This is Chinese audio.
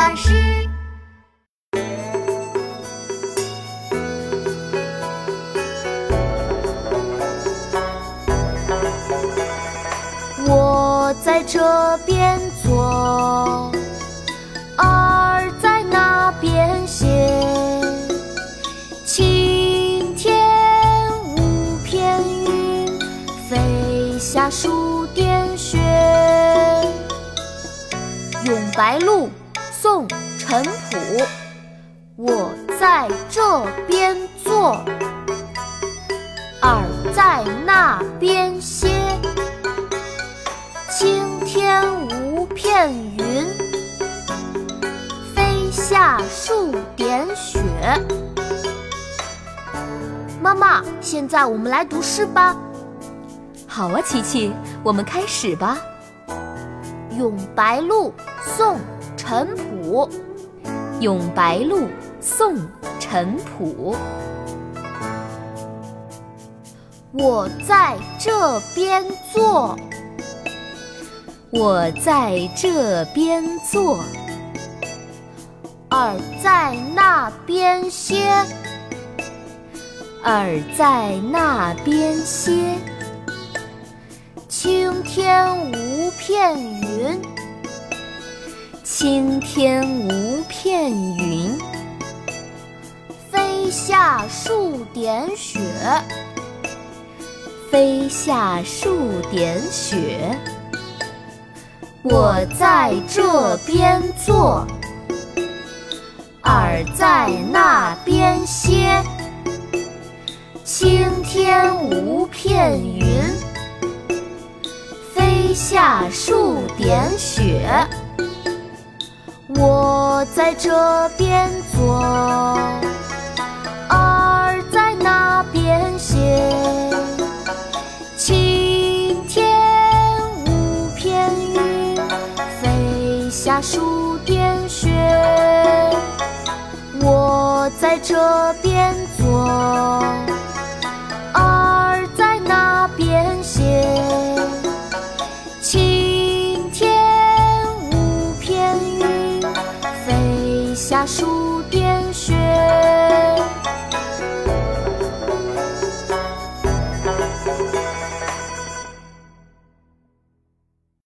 老师。 我在这边坐，儿在那边写。晴天无片云，飞下数点雪。《咏白鹭》宋·陈朴。我在这边坐，儿在那边歇。晴天无片云，飞下数点雪。妈妈，现在我们来读诗吧。 好啊，琪琪，我们开始吧。 《咏白鹭》宋·陈朴。 《咏白鹭》宋·陈朴。 我在这边坐， 我在这边坐， 儿在那边歇。 儿在那边歇。 晴天无片云， 晴天无片云， 飞下数点雪。 飞下数点雪。 我在这边坐，儿在那边歇。晴天无片云，飞下数点雪。我在这边坐，儿在那边歇。晴天无片云，飞下数点雪。我在这边坐，儿在那边歇。晴天无片云，飞下数点雪。